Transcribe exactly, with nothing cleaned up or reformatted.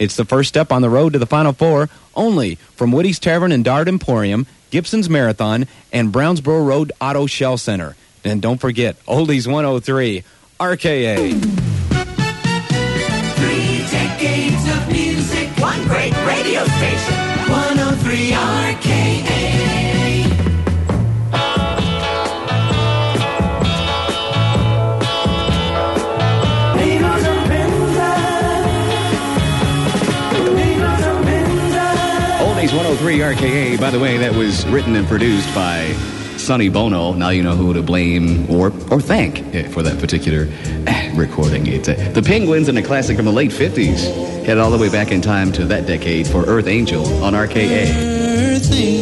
It's the first step on the road to the Final Four, only from Woody's Tavern and Dart Emporium, Gibson's Marathon, and Brownsboro Road Auto Shell Center. And don't forget, Oldies one oh three, R K A. Three decades of music, one great radio station, one oh three R K A. Oldies one oh three R K A. By the way, that was written and produced by Sonny Bono. Now you know who to blame or or thank for that particular recording. It's uh, the Penguins and a classic from the late fifties. Head all the way back in time to that decade for Earth Angel on R K A. Earth Angel.